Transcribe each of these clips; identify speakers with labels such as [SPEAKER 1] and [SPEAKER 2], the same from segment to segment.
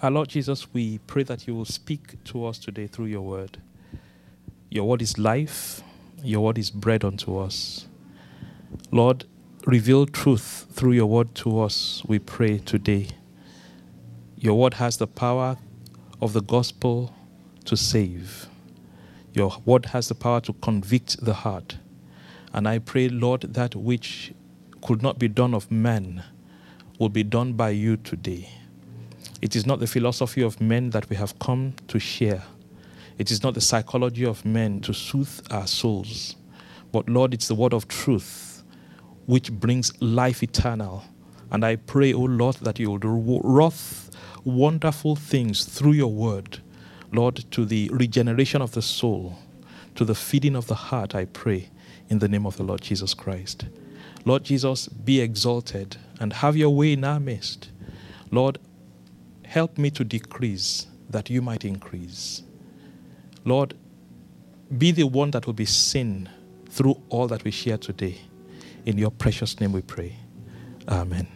[SPEAKER 1] Our Lord Jesus, we pray that you will speak to us today through your word. Your word is life. Your word is bread unto us. Lord, reveal truth through your word to us, we pray today. Your word has the power of the gospel to save. Your word has the power to convict the heart. And I pray, Lord, that which could not be done of man will be done by you today. It is not the philosophy of men that we have come to share. It is not the psychology of men to soothe our souls. But Lord, it's the word of truth which brings life eternal. And I pray, O Lord, that you will do wonderful things through your word, Lord, to the regeneration of the soul, to the feeding of the heart, I pray, in the name of the Lord Jesus Christ. Lord Jesus, be exalted and have your way in our midst. Lord, help me to decrease that you might increase. Lord, be the one that will be seen through all that we share today. In your precious name we pray. Amen.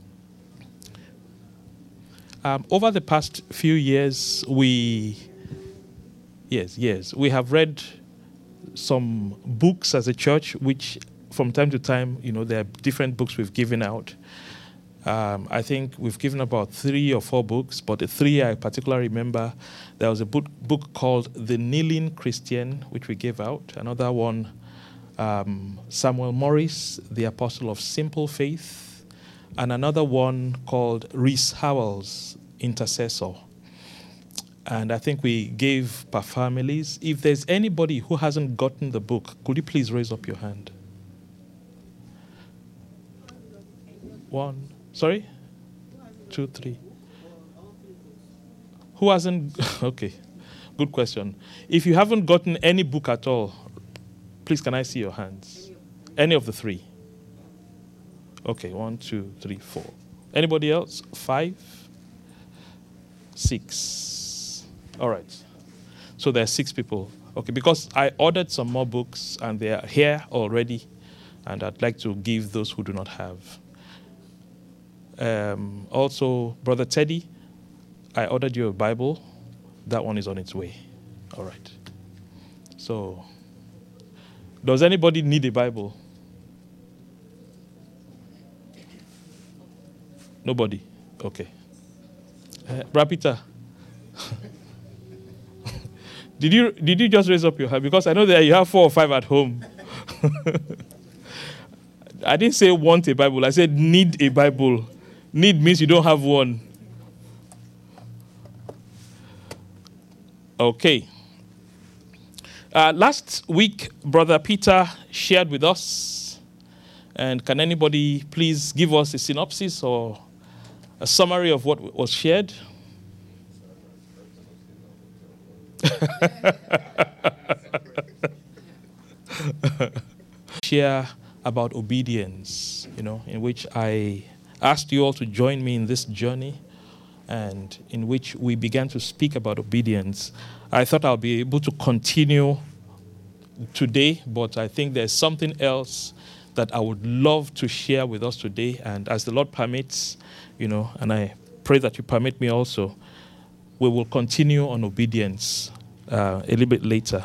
[SPEAKER 1] Over the past few years, we have read some books as a church, which from time to time, there are different books we've given out. I think we've given about 3 or 4 books, but the 3 I particularly remember, there was a book called The Kneeling Christian, which we gave out. Another one, Samuel Morris, The Apostle of Simple Faith. And another one called Rhys Howells, Intercessor. And I think we gave per families. If there's anybody who hasn't gotten the book, could you please raise up your hand? 1, sorry? 2, 3. Who hasn't? Okay, good question. If you haven't gotten any book at all, please can I see your hands? Any of the 3? Okay, 1, 2, 3, 4. Anybody else? 5, 6. All right. So there are 6 people. Okay, because I ordered some more books and they are here already, and I'd like to give those who do not have. Also, Brother Teddy, I ordered you a Bible. That one is on its way. All right. So, does anybody need a Bible? Nobody? Okay. Rapita, did you just raise up your hand? Because I know that you have 4 or 5 at home. I didn't say want a Bible. I said need a Bible. Need means you don't have one. Okay. Last week, Brother Peter shared with us. And can anybody please give us a synopsis or a summary of what was shared? Share about obedience, in which I asked you all to join me in this journey and in which we began to speak about obedience. I thought I'll be able to continue today, but I think there's something else that I would love to share with us today. And as the Lord permits, and I pray that you permit me also, we will continue on obedience a little bit later.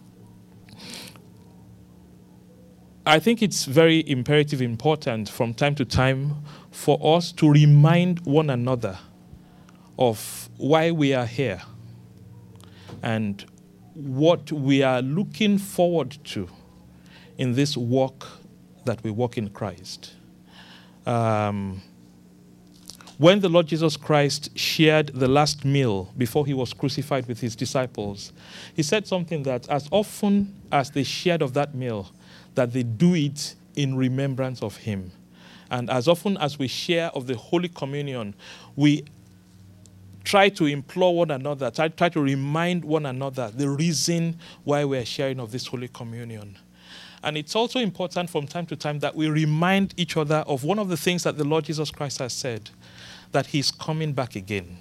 [SPEAKER 1] I think it's very imperative, important from time to time for us to remind one another of why we are here and what we are looking forward to in this walk that we walk in Christ. When the Lord Jesus Christ shared the last meal before he was crucified with his disciples, he said something that as often as they shared of that meal, that they do it in remembrance of him. And as often as we share of the Holy Communion, we try to implore one another, try to remind one another the reason why we're sharing of this Holy Communion. And it's also important from time to time that we remind each other of one of the things that the Lord Jesus Christ has said, that he's coming back again.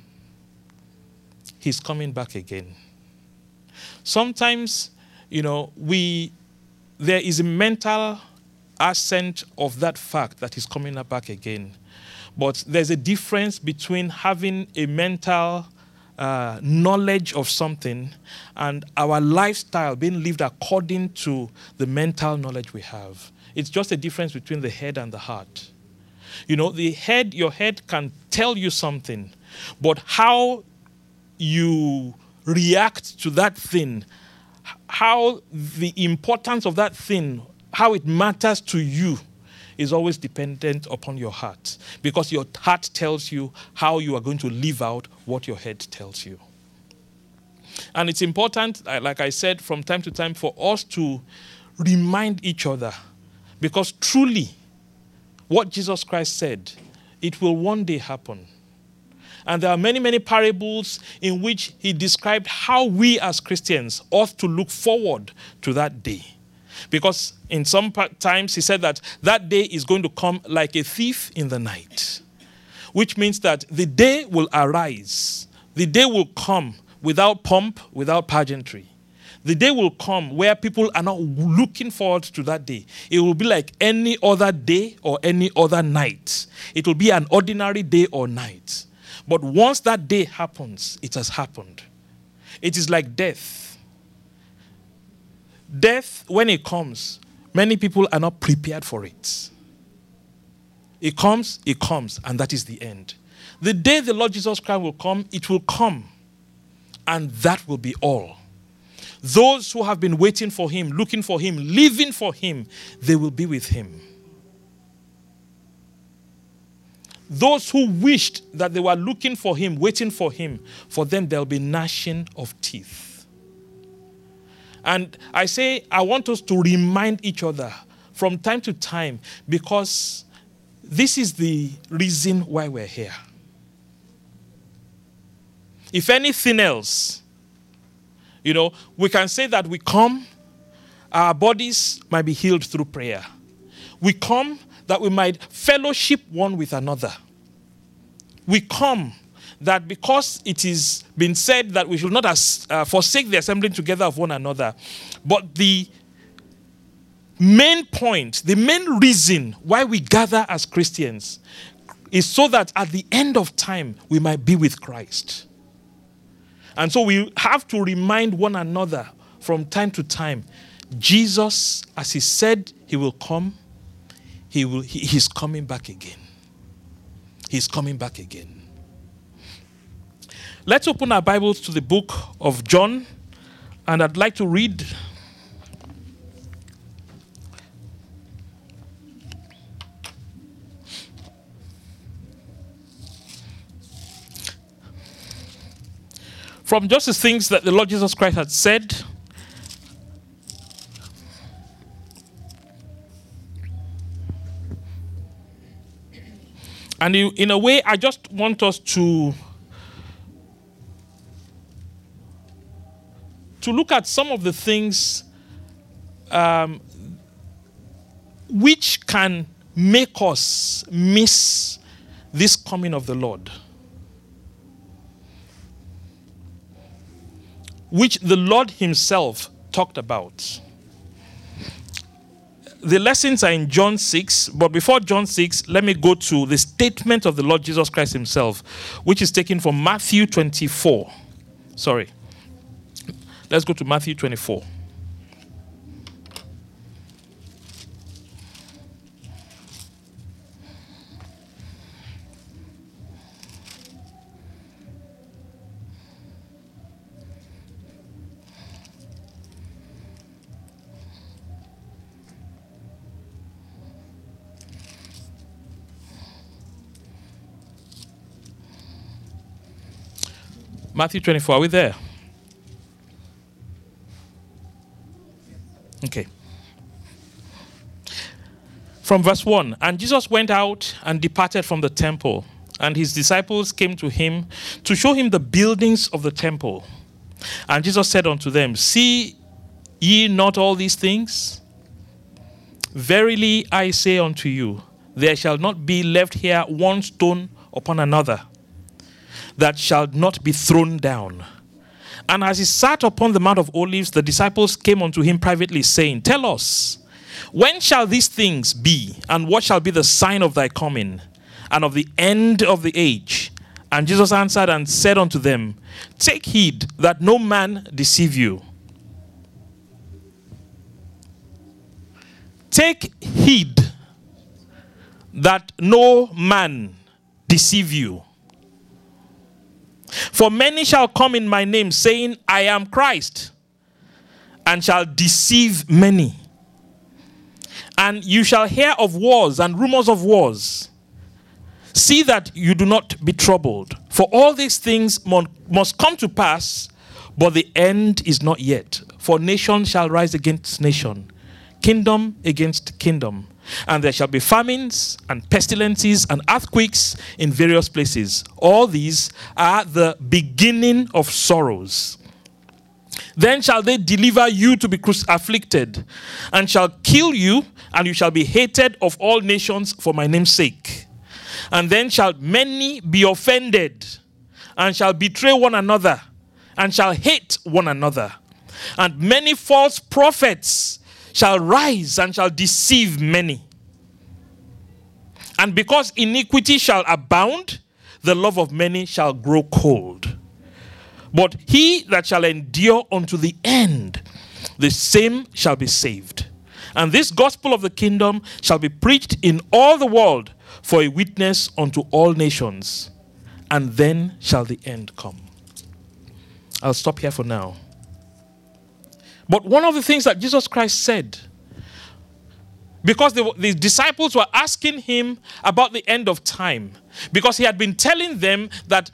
[SPEAKER 1] He's coming back again. Sometimes, there is a mental assent of that fact that he's coming back again. But there's a difference between having a mental knowledge of something and our lifestyle being lived according to the mental knowledge we have. It's just a difference between the head and the heart. You know, your head can tell you something, but how you react to that thing, how the importance of that thing, how it matters to you, is always dependent upon your heart, because your heart tells you how you are going to live out what your head tells you. And it's important, like I said, from time to time for us to remind each other, because truly what Jesus Christ said, it will one day happen. And there are many, many parables in which he described how we as Christians ought to look forward to that day. Because in some times he said that day is going to come like a thief in the night. Which means that the day will arise. The day will come without pomp, without pageantry. The day will come where people are not looking forward to that day. It will be like any other day or any other night. It will be an ordinary day or night. But once that day happens, it has happened. It is like death. Death, when it comes, many people are not prepared for it. It comes, and that is the end. The day the Lord Jesus Christ will come, it will come, and that will be all. Those who have been waiting for him, looking for him, living for him, they will be with him. Those who wished that they were looking for him, waiting for him, for them there will be gnashing of teeth. And I say, I want us to remind each other from time to time, because this is the reason why we're here. If anything else, we can say that we come, our bodies might be healed through prayer. We come that we might fellowship one with another. We come that because it is been said that we should not forsake the assembling together of one another. But the main point, the main reason why we gather as Christians is so that at the end of time, we might be with Christ. And so we have to remind one another from time to time, Jesus, as he said he will come, he's coming back again. He's coming back again. Let's open our Bibles to the book of John, and I'd like to read from just the things that the Lord Jesus Christ had said. And in a way, I just want us to look at some of the things which can make us miss this coming of the Lord, which the Lord himself talked about. The lessons are in John 6, but before John 6, let me go to the statement of the Lord Jesus Christ himself, which is taken from Matthew 24. Let's go to Matthew 24. Matthew 24, are we there? Okay. From verse 1, and Jesus went out and departed from the temple, and his disciples came to him to show him the buildings of the temple. And Jesus said unto them, see ye not all these things? Verily I say unto you, there shall not be left here one stone upon another that shall not be thrown down. And as he sat upon the Mount of Olives, the disciples came unto him privately, saying, tell us, When shall these things be? And what shall be the sign of thy coming and of the end of the age? And Jesus answered and said unto them, take heed that no man deceive you. Take heed that no man deceive you. For many shall come in my name, saying, I am Christ, and shall deceive many. And you shall hear of wars and rumors of wars. See that you do not be troubled. For all these things must come to pass, but the end is not yet. For nation shall rise against nation, kingdom against kingdom. And there shall be famines and pestilences and earthquakes in various places. All these are the beginning of sorrows. Then shall they deliver you to be afflicted, and shall kill you, and you shall be hated of all nations for my name's sake. And then shall many be offended, and shall betray one another, and shall hate one another. And many false prophets shall rise and shall deceive many. And because iniquity shall abound, the love of many shall grow cold. But he that shall endure unto the end, the same shall be saved. And this gospel of the kingdom shall be preached in all the world for a witness unto all nations. And then shall the end come. I'll stop here for now. But one of the things that Jesus Christ said, because the disciples were asking him about the end of time, because he had been telling them that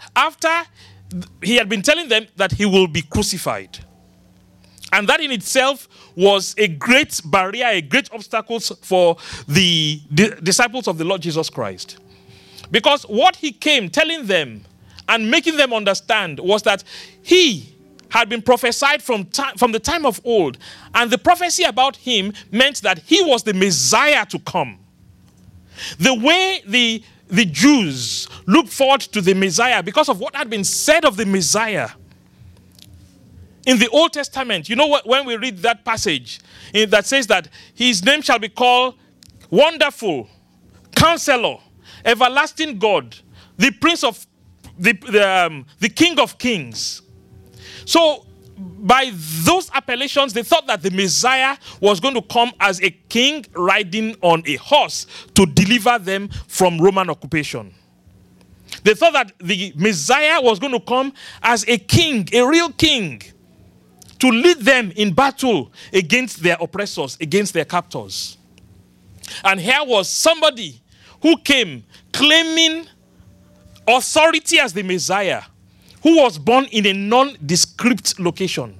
[SPEAKER 1] he will be crucified. And that in itself was a great barrier, a great obstacle for the disciples of the Lord Jesus Christ. Because what he came telling them and making them understand was that he had been prophesied from the time of old. And the prophecy about him meant that he was the Messiah to come. The way the Jews looked forward to the Messiah because of what had been said of the Messiah in the Old Testament. You know, when we read that passage that says that his name shall be called Wonderful, Counselor, Everlasting God, the Prince of the King of Kings. So by those appellations, they thought that the Messiah was going to come as a king riding on a horse to deliver them from Roman occupation. They thought that the Messiah was going to come as a king, a real king, to lead them in battle against their oppressors, against their captors. And here was somebody who came claiming authority as the Messiah, who was born in a nondescript location.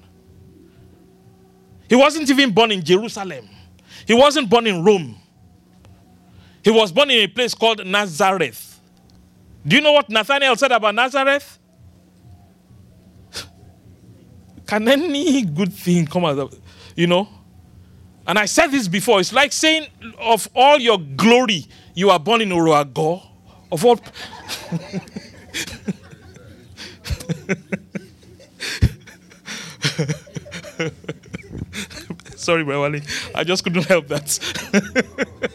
[SPEAKER 1] He wasn't even born in Jerusalem. He wasn't born in Rome. He was born in a place called Nazareth. Do you know what Nathanael said about Nazareth? Can any good thing come out of, And I said this before. It's like saying, of all your glory, you are born in Oroago. Of all... Sorry, Wale. I just couldn't help that.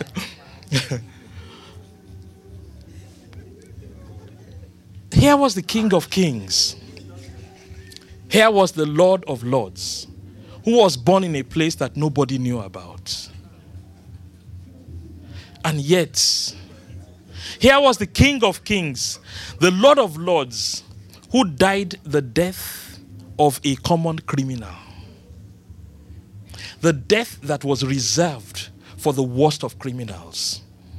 [SPEAKER 1] Here was the King of Kings. Here was the Lord of Lords, who was born in a place that nobody knew about. And yet, here was the King of Kings, the Lord of Lords, who died the death of a common criminal. The death that was reserved for the worst of criminals.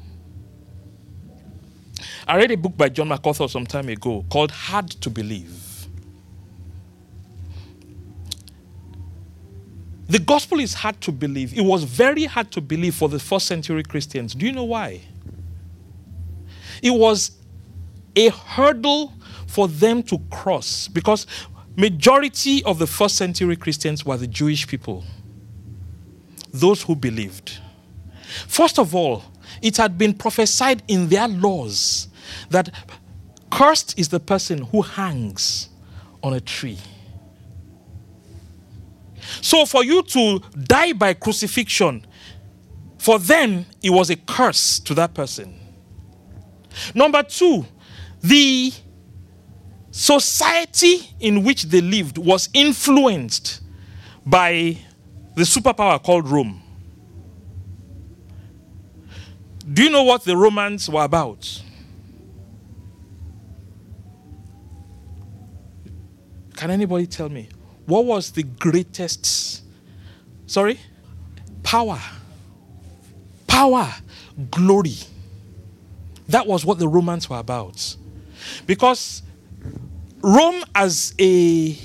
[SPEAKER 1] I read a book by John MacArthur some time ago called Hard to Believe. The gospel is hard to believe. It was very hard to believe for the first century Christians. Do you know why? It was a hurdle for them to cross because majority of the first century Christians were the Jewish people, those who believed. First of all, it had been prophesied in their laws that cursed is the person who hangs on a tree. So for you to die by crucifixion, For them, it was a curse to that person. Number two, the society in which they lived was influenced by the superpower called Rome. Do you know what the Romans were about? Can anybody tell me? What was the greatest? Sorry? Power. Power. Glory. That was what the Romans were about. Because Rome as a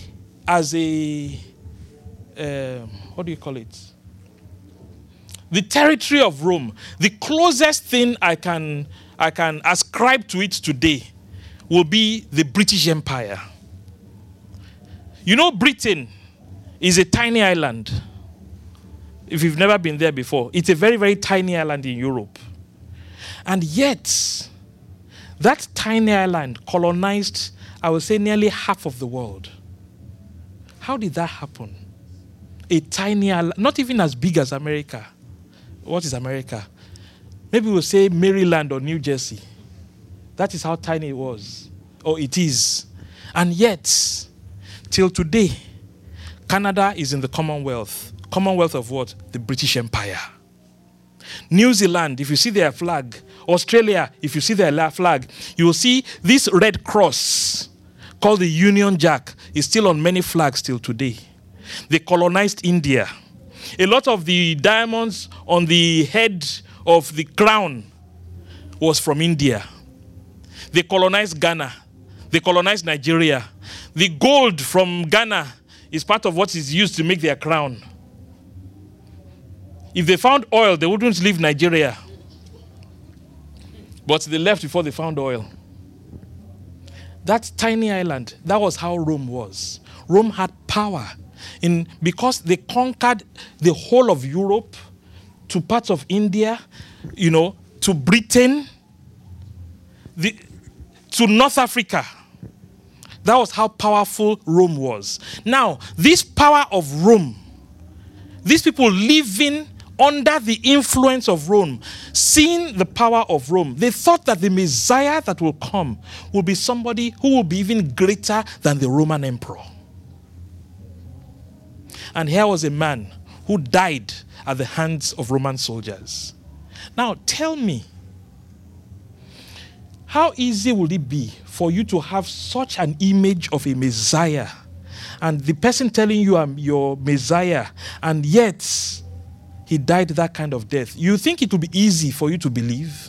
[SPEAKER 1] what do you call it? The territory of Rome, the closest thing I can ascribe to it today will be the British Empire. You know, Britain is a tiny island. If you've never been there before, it's a very, very tiny island in Europe. And yet, that tiny island colonized, I would say, nearly half of the world. How did that happen? A tiny island, not even as big as America. What is America? Maybe we'll say Maryland or New Jersey. That is how tiny it was, or it is. And yet, till today, Canada is in the Commonwealth. Commonwealth of what? The British Empire. New Zealand, if you see their flag. Australia, if you see their flag, you will see this red cross called the Union Jack is still on many flags till today. They colonized India. A lot of the diamonds on the head of the crown was from India. They colonized Ghana. They colonized Nigeria. The gold from Ghana is part of what is used to make their crown. If they found oil, they wouldn't leave Nigeria. But they left before they found oil. That tiny island, that was how Rome was. Rome had power because they conquered the whole of Europe, to parts of India, to Britain, to North Africa. That was how powerful Rome was. Now, this power of Rome, these people living under the influence of Rome, seeing the power of Rome, they thought that the Messiah that will come will be somebody who will be even greater than the Roman emperor. And here was a man who died at the hands of Roman soldiers. Now, tell me, how easy will it be for you to have such an image of a Messiah, and the person telling you I'm your Messiah, and yet he died that kind of death? You think it will be easy for you to believe?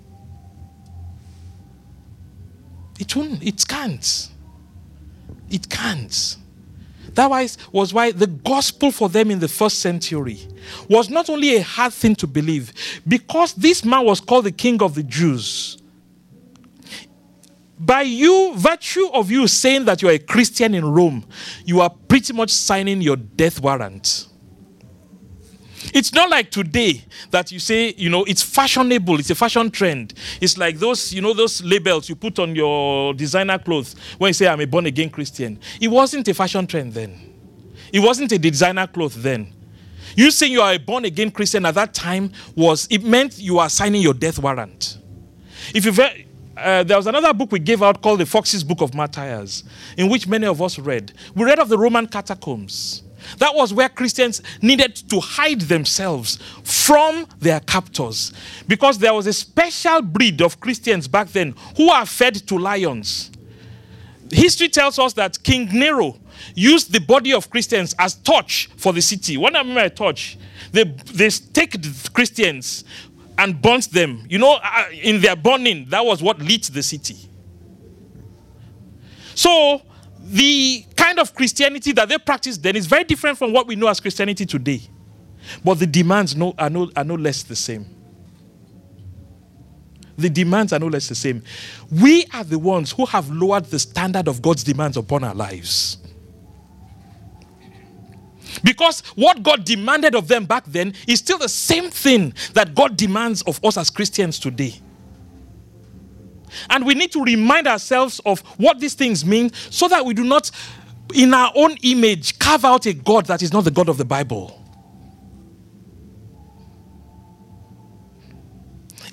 [SPEAKER 1] It won't. It can't. It can't. That was why the gospel for them in the first century was not only a hard thing to believe, because this man was called the King of the Jews. By virtue of you saying that you are a Christian in Rome, you are pretty much signing your death warrant. It's not like today that you say, it's fashionable, it's a fashion trend. It's like those labels you put on your designer clothes when you say, I'm a born-again Christian. It wasn't a fashion trend then. It wasn't a designer cloth then. You saying you are a born-again Christian at that time it meant you are signing your death warrant. There was another book we gave out called the Fox's Book of Martyrs, in which many of us read. We read of the Roman catacombs. That was where Christians needed to hide themselves from their captors, because there was a special breed of Christians back then who are fed to lions. History tells us that King Nero used the body of Christians as torch for the city. When I mean by torch, they staked the Christians and burnt them. In their burning, that was what lit the city. So the kind of Christianity that they practiced then is very different from what we know as Christianity today. But the demands are no less the same. The demands are no less the same. We are the ones who have lowered the standard of God's demands upon our lives. Because what God demanded of them back then is still the same thing that God demands of us as Christians today. And we need to remind ourselves of what these things mean, so that we do not, in our own image, carve out a God that is not the God of the Bible.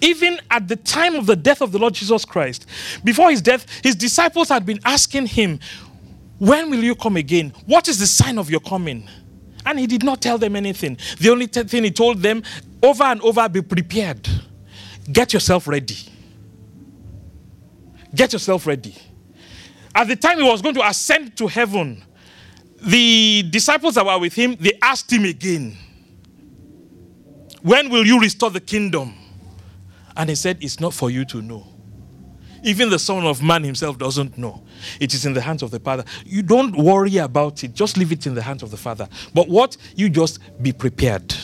[SPEAKER 1] even at the time of the death of the Lord Jesus Christ, before his death, his disciples had been asking him, when will you come again? What is the sign of your coming? And he did not tell them anything. The only thing he told them over and over, be prepared. Get yourself ready. Get yourself ready. At the time he was going to ascend to heaven, the disciples that were with him, they asked him again, when will you restore the kingdom? And he said, it's not for you to know. Even the Son of Man himself doesn't know. It is in the hands of the Father. You don't worry about it. Just leave it in the hands of the Father. But what? You just be prepared.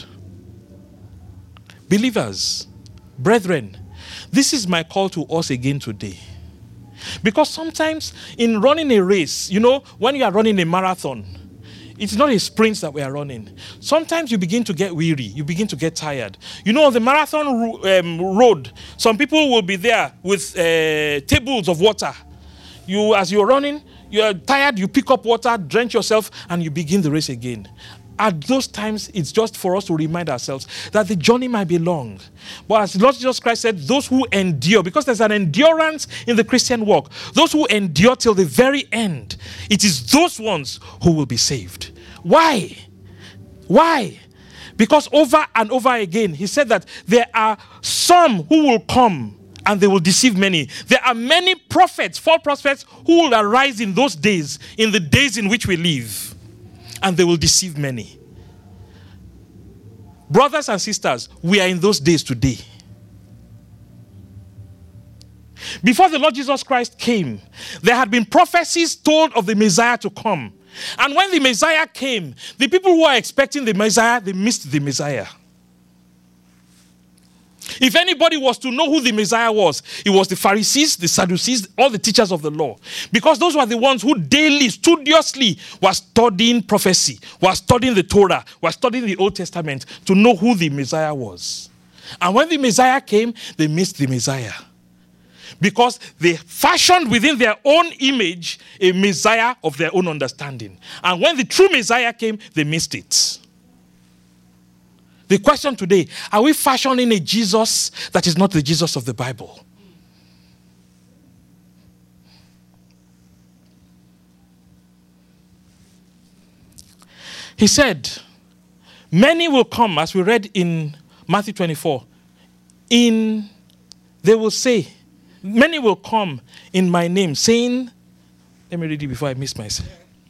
[SPEAKER 1] Believers, brethren, this is my call to us again today. Because sometimes in running a race, when you are running a marathon, it's not a sprint that we are running. Sometimes you begin to get weary. You begin to get tired. On the marathon road, some people will be there with tables of water. As you're running, you're tired, you pick up water, drench yourself, and you begin the race again. At those times, it's just for us to remind ourselves that the journey might be long. But as Lord Jesus Christ said, those who endure, because there's an endurance in the Christian walk, those who endure till the very end, it is those ones who will be saved. Why? Why? Because over and over again, he said that there are some who will come and they will deceive many. There are many prophets, false prophets, who will arise in those days, in the days in which we live. And they will deceive many. Brothers and sisters, we are in those days today. Before the Lord Jesus Christ came, there had been prophecies told of the Messiah to come. And when the Messiah came, the people who are expecting the Messiah, they missed the Messiah. If anybody was to know who the Messiah was, it was the Pharisees, the Sadducees, all the teachers of the law. Because those were the ones who daily, studiously were studying prophecy, were studying the Torah, were studying the Old Testament to know who the Messiah was. And when the Messiah came, they missed the Messiah. Because they fashioned within their own image a Messiah of their own understanding. And when the true Messiah came, they missed it. The question today, are we fashioning a Jesus that is not the Jesus of the Bible? He said, many will come, as we read in Matthew 24, they will say, many will come in my name, saying, let me read it before I miss myself.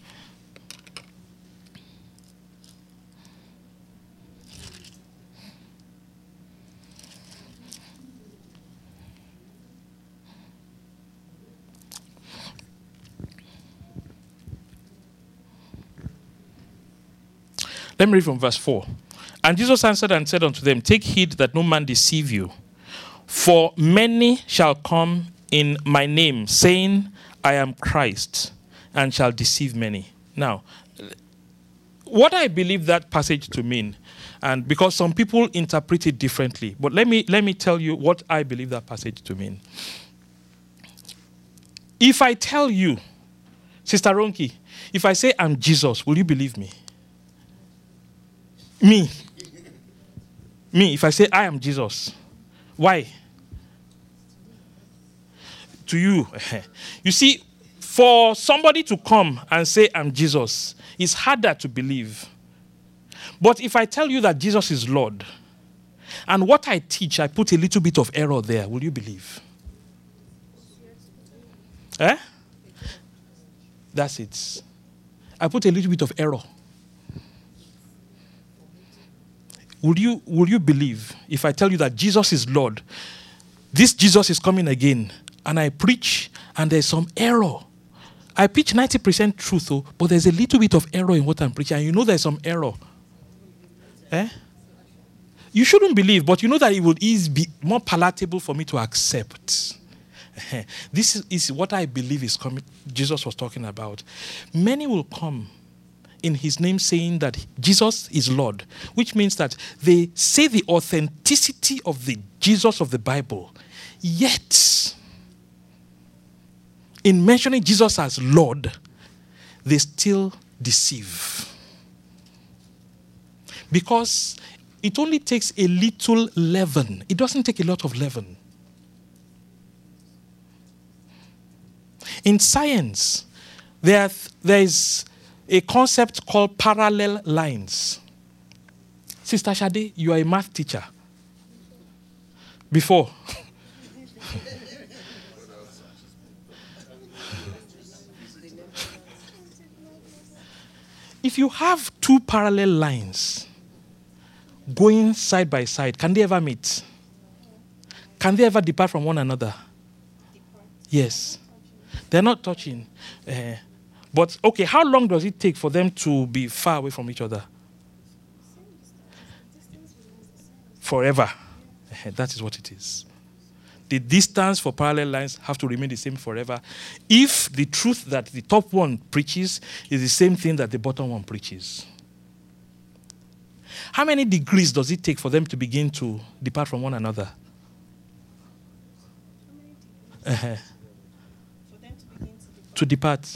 [SPEAKER 1] Let me read from verse 4. And Jesus answered and said unto them, take heed that no man deceive you. For many shall come in my name, saying, I am Christ, and shall deceive many. Now, what I believe that passage to mean, and because some people interpret it differently, but let me tell you what I believe that passage to mean. If I tell you, Sister Ronki, if I say I'm Jesus, will you believe me? Me, if I say I am Jesus. Why? To you. You see, for somebody to come and say I'm Jesus, it's harder to believe. But if I tell you that Jesus is Lord, and what I teach, I put a little bit of error there, will you believe? That's it. I put a little bit of error. Will you believe if I tell you that Jesus is Lord? This Jesus is coming again. And I preach and there's some error. I preach 90% truth, but there's a little bit of error in what I'm preaching. And you know there's some error. You shouldn't believe, but you know that it would be more palatable for me to accept. This is what I believe is coming. Jesus was talking about. Many will come in his name saying that Jesus is Lord, which means that they say the authenticity of the Jesus of the Bible, yet in mentioning Jesus as Lord, they still deceive. Because it only takes a little leaven. It doesn't take a lot of leaven. In science, there is a concept called parallel lines. Sister Shade, you are a math teacher. Before. If you have two parallel lines going side by side, can they ever meet? Can they ever depart from one another? Yes. They're not touching. But, okay, how long does it take for them to be far away from each other? Forever. That is what it is. The distance for parallel lines have to remain the same forever if the truth that the top one preaches is the same thing that the bottom one preaches. How many degrees does it take for them to begin to depart from one another? To depart.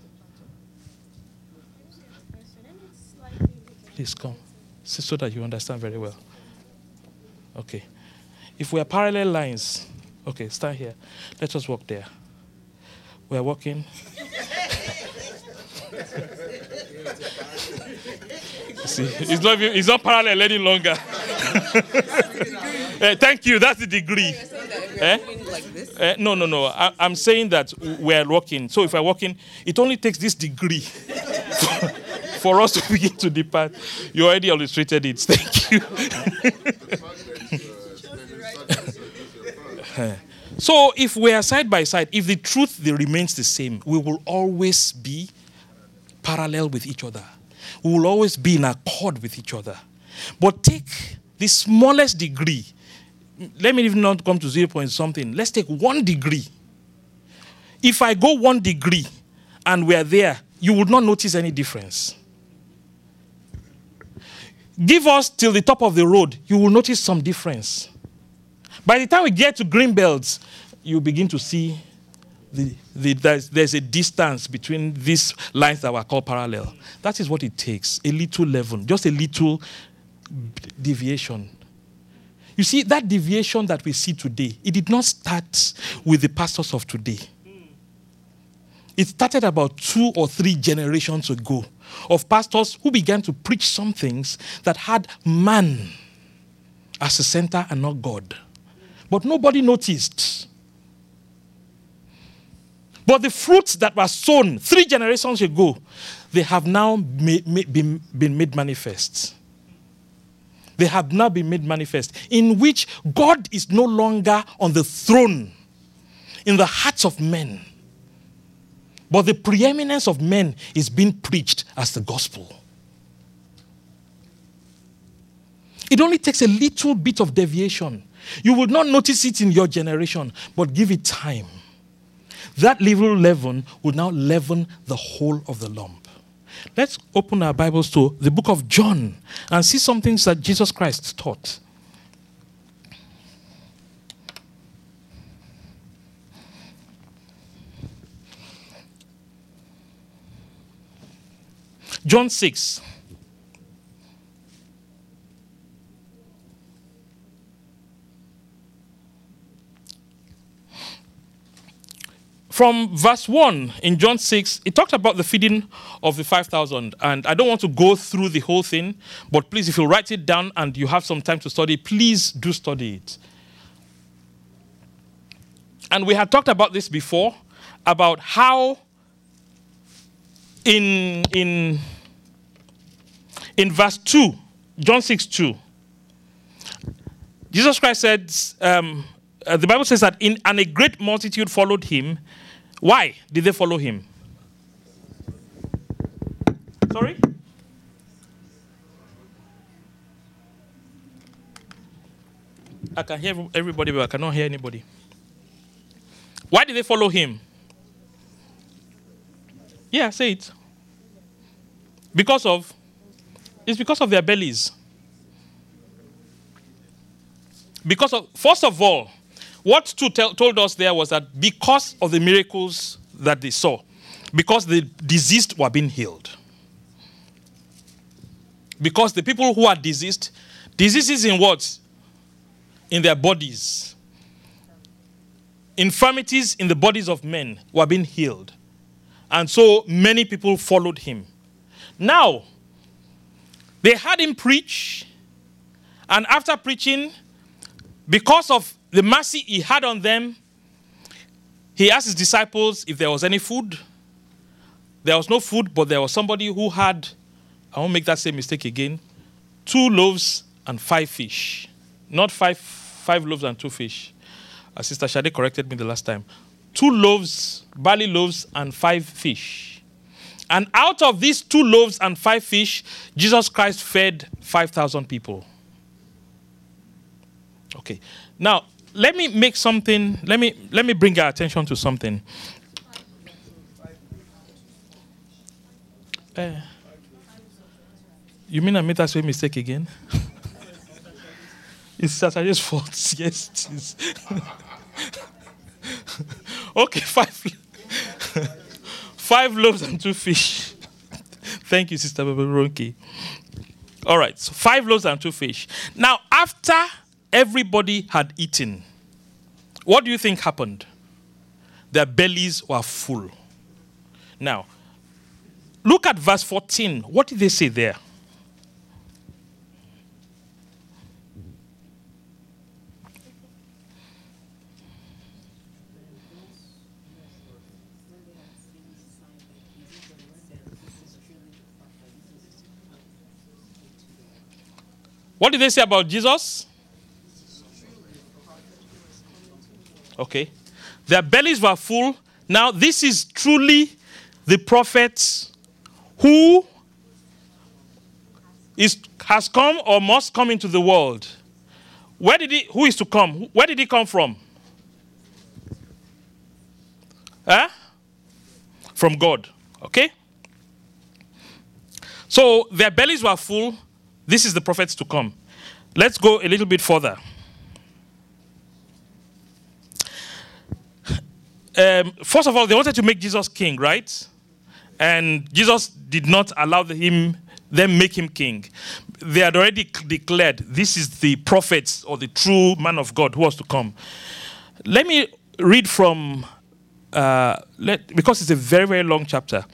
[SPEAKER 1] Please come. So that you understand very well. Okay. If we are parallel lines, okay, stand here. Let us walk there. We are walking. See, it's not parallel any longer. Thank you. That's the degree. No. I'm saying that we are walking. So if we're walking, it only takes this degree for us to begin to depart. You already illustrated it. Thank you. So if we are side by side, if the truth remains the same, we will always be parallel with each other. We will always be in accord with each other. But take the smallest degree. Let me even not come to 0 point something. Let's take 1 degree. If I go 1 degree and we are there, you would not notice any difference. Give us till the top of the road, you will notice some difference. By the time we get to Greenbelt, you begin to see there's a distance between these lines that were called parallel. That is what it takes, a little leaven, just a little deviation. You see, that deviation that we see today, it did not start with the pastors of today. It started about 2 or 3 generations ago of pastors who began to preach some things that had man as a center and not God. But nobody noticed. But the fruits that were sown 3 generations ago, they have now been made manifest. They have now been made manifest, in which God is no longer on the throne in the hearts of men. But the preeminence of men is being preached as the gospel. It only takes a little bit of deviation. You will not notice it in your generation, but give it time. That little leaven will now leaven the whole of the lump. Let's open our Bibles to the book of John and see some things that Jesus Christ taught. John 6. From verse 1 in John 6, it talked about the feeding of the 5,000. And I don't want to go through the whole thing, but please, if you write it down and you have some time to study, please do study it. And we had talked about this before, about how in verse 2, John 6:2, Jesus Christ said, the Bible says that and a great multitude followed him. Why did they follow him? Sorry? I can hear everybody, but I cannot hear anybody. Why did they follow him? Yeah, say it. It's because of their bellies. First of all, what Stu told us there was that because of the miracles that they saw, because the diseased were being healed, because the people who are diseased, Diseases in what? In their bodies. Infirmities in the bodies of men were being healed. And so many people followed him. Now, they had him preach. And after preaching, because of the mercy he had on them, he asked his disciples if there was any food. There was no food, but there was somebody who had, I won't make that same mistake again, 2 loaves and 5 fish. Not five loaves and 2 fish. Sister Shade corrected me the last time. 2 loaves, barley loaves, and 5 fish. And out of these 2 loaves and 5 fish, Jesus Christ fed 5,000 people. Okay. Now, let me make something, let me bring our attention to something. You mean I made that same mistake again? It's Saturday's fault. Yes, it is. Okay, 5 loaves and 2 fish. Thank you, Sister Babaronki. All right, so 5 loaves and 2 fish. Now, after everybody had eaten, what do you think happened? Their bellies were full. Now, look at verse 14. What did they say there? What did they say about Jesus? Okay. Their bellies were full. Now, this is truly the prophet who has come or must come into the world. Who is to come? Where did he come from? From God. Okay? So, their bellies were full. This is the prophet to come. Let's go a little bit further. First of all, they wanted to make Jesus king, right? And Jesus did not allow them make him king. They had already declared this is the prophet or the true man of God who was to come. Let me read from, because it's a very, very long chapter.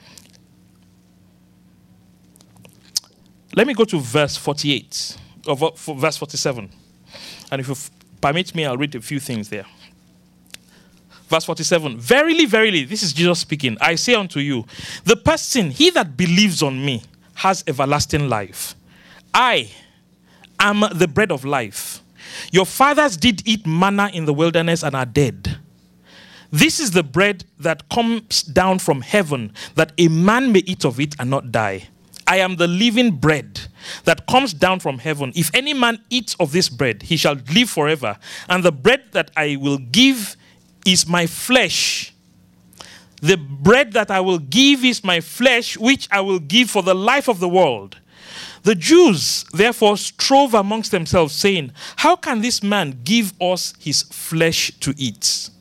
[SPEAKER 1] Let me go to verse 48, or verse 47. And if you permit me, I'll read a few things there. Verse 47, verily, verily, this is Jesus speaking, I say unto you, the person, he that believes on me, has everlasting life. I am the bread of life. Your fathers did eat manna in the wilderness and are dead. This is the bread that comes down from heaven, that a man may eat of it and not die. I am the living bread that comes down from heaven. If any man eats of this bread, he shall live forever. And the bread that I will give is my flesh. The bread that I will give is my flesh, which I will give for the life of the world. The Jews therefore strove amongst themselves, saying, how can this man give us his flesh to eat?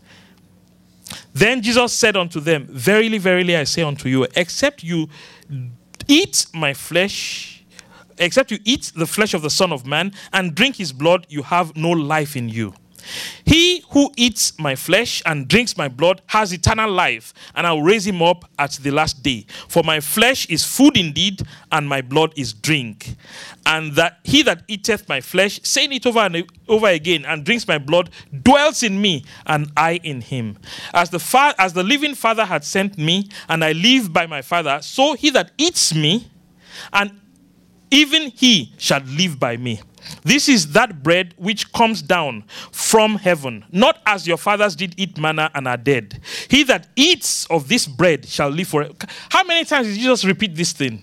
[SPEAKER 1] Then Jesus said unto them, verily, verily, I say unto you, except you eat my flesh, except you eat the flesh of the Son of Man and drink his blood, you have no life in you. He who eats my flesh and drinks my blood has eternal life, and I will raise him up at the last day. For my flesh is food indeed, and my blood is drink. And that he that eateth my flesh, saying it over and over again, and drinks my blood, dwells in me, and I in him. As the living Father had sent me, and I live by my Father, so he that eats me, and even he shall live by me. This is that bread which comes down from heaven, not as your fathers did eat manna and are dead. He that eats of this bread shall live forever. How many times did Jesus repeat this thing?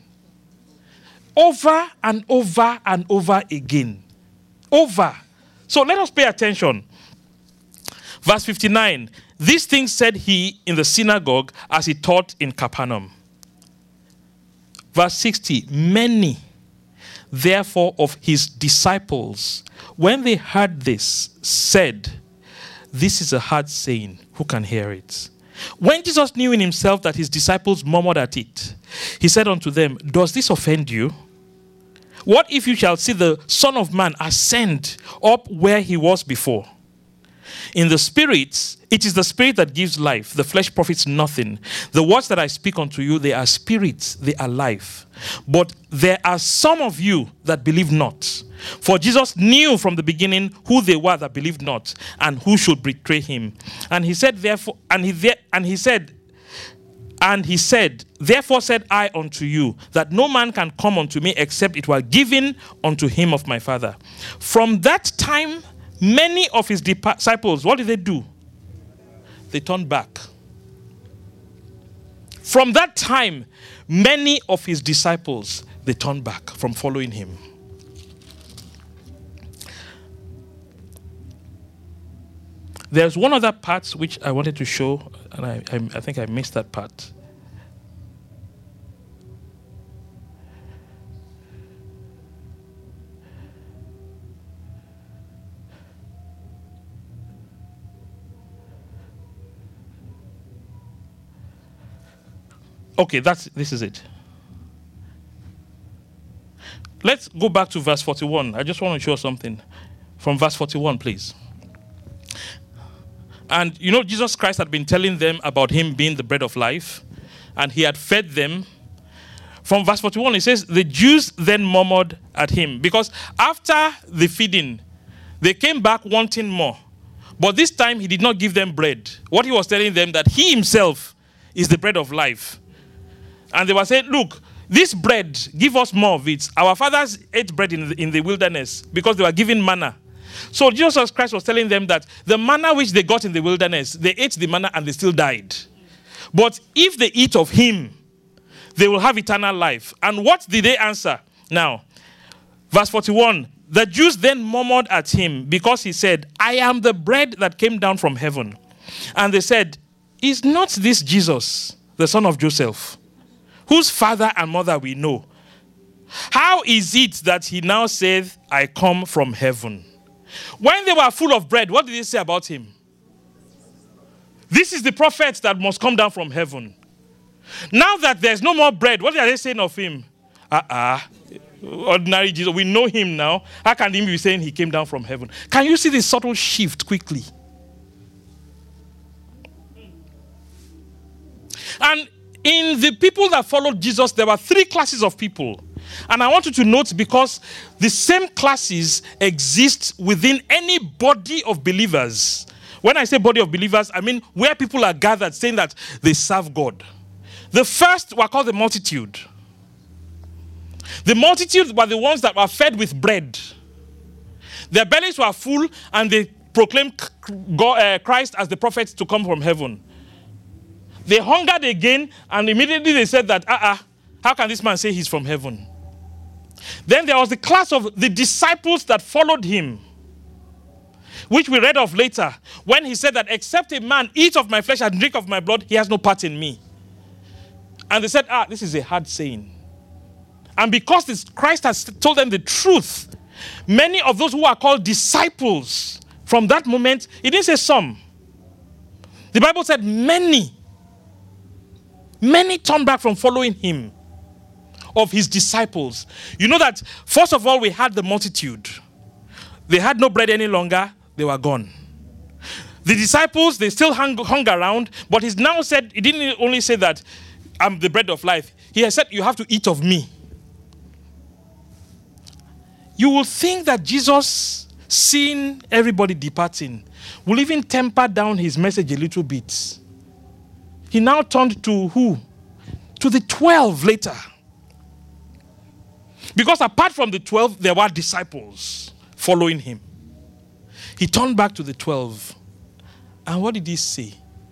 [SPEAKER 1] Over and over and over again. Over. So let us pay attention. Verse 59. These things said he in the synagogue as he taught in Capernaum. Verse 60. Many therefore of his disciples, when they heard this, said, this is a hard saying, who can hear it? When Jesus knew in himself that his disciples murmured at it, he said unto them, does this offend you? What if you shall see the Son of Man ascend up where he was before? In the spirit, it is the spirit that gives life. The flesh profits nothing. The words that I speak unto you, they are spirits, they are life. But there are some of you that believe not. For Jesus knew from the beginning who they were that believed not, and who should betray him. And he said, therefore, therefore said I unto you, that no man can come unto me except it were given unto him of my Father. From that time, many of his disciples, what did they do? They turned back. From that time, many of his disciples, they turned back from following him. There's one other part which I wanted to show, and I think I missed that part. Okay, this is it. Let's go back to verse 41. I just want to show something from verse 41, please. And you know, Jesus Christ had been telling them about him being the bread of life, and he had fed them. From verse 41, it says, the Jews then murmured at him, because after the feeding, they came back wanting more. But this time, he did not give them bread. What he was telling them, that he himself is the bread of life. And they were saying, look, this bread, give us more of it. Our fathers ate bread in the wilderness because they were given manna. So Jesus Christ was telling them that the manna which they got in the wilderness, they ate the manna and they still died. But if they eat of him, they will have eternal life. And what did they answer? Now, verse 41, the Jews then murmured at him because he said, I am the bread that came down from heaven. And they said, is not this Jesus, the son of Joseph, whose father and mother we know? How is it that he now saith, I come from heaven? When they were full of bread, what did they say about him? This is the prophet that must come down from heaven. Now that there's no more bread, what are they saying of him? Ordinary Jesus. We know him now. How can he be saying he came down from heaven? Can you see this subtle shift quickly? And in the people that followed Jesus, there were three classes of people. And I want you to note, because the same classes exist within any body of believers. When I say body of believers, I mean where people are gathered saying that they serve God. The first were called the multitude. The multitude were the ones that were fed with bread. Their bellies were full and they proclaimed Christ as the prophet to come from heaven. They hungered again, and immediately they said that, how can this man say he's from heaven? Then there was the class of the disciples that followed him, which we read of later, when he said that, except a man eat of my flesh and drink of my blood, he has no part in me. And they said, this is a hard saying. And because Christ has told them the truth, many of those who are called disciples, from that moment, it didn't say some. The Bible said many turned back from following him, of his disciples. You know that, first of all, we had the multitude. They had no bread any longer. They were gone. The disciples, they still hung around, but he's now said, he didn't only say that I'm the bread of life. He has said, you have to eat of me. You will think that Jesus, seeing everybody departing, will even temper down his message a little bit. He now turned to who? To the 12 later. Because apart from the 12, there were disciples following him. He turned back to the 12. And what did he say?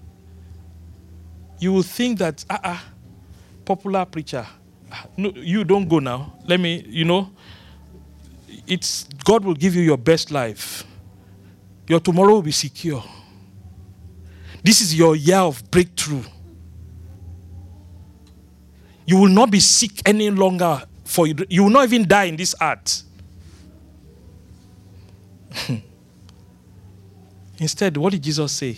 [SPEAKER 1] You will think that, popular preacher, no, you don't go now. Let me, it's God will give you your best life. Your tomorrow will be secure. This is your year of breakthrough. You will not be sick any longer. You will not even die in this earth. Instead, what did Jesus say?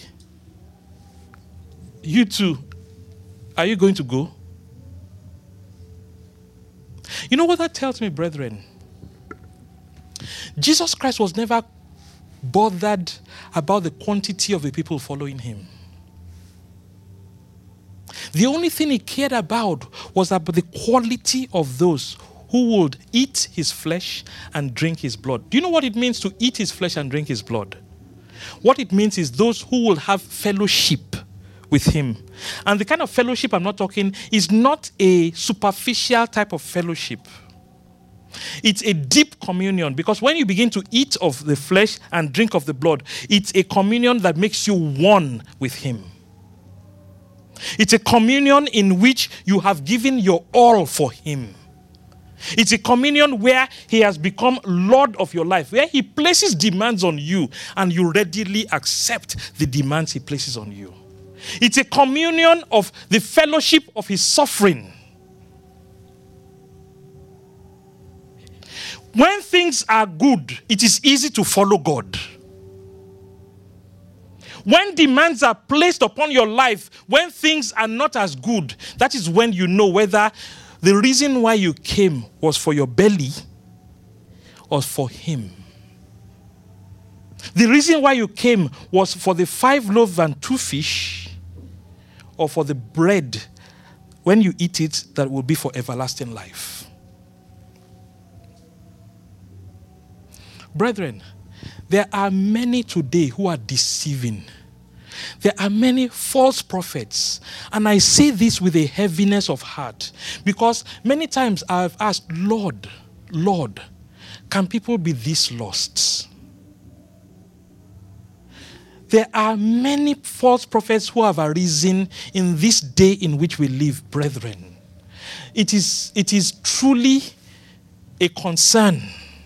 [SPEAKER 1] You too, are you going to go? You know what that tells me, brethren? Jesus Christ was never bothered about the quantity of the people following him. The only thing he cared about was about the quality of those who would eat his flesh and drink his blood. Do you know what it means to eat his flesh and drink his blood? What it means is those who will have fellowship with him. And the kind of fellowship I'm not talking is not a superficial type of fellowship. It's a deep communion, because when you begin to eat of the flesh and drink of the blood, it's a communion that makes you one with him. It's a communion in which you have given your all for him. It's a communion where he has become Lord of your life, where he places demands on you and you readily accept the demands he places on you. It's a communion of the fellowship of his suffering. When things are good, it is easy to follow God. When demands are placed upon your life, when things are not as good, that is when you know whether the reason why you came was for your belly or for him. The reason why you came was for the 5 loaves and 2 fish, or for the bread, when you eat it, that will be for everlasting life. Brethren, there are many today who are deceiving. There are many false prophets. And I say this with a heaviness of heart, because many times I've asked, Lord, can people be this lost? There are many false prophets who have arisen in this day in which we live, brethren. It is truly a concern.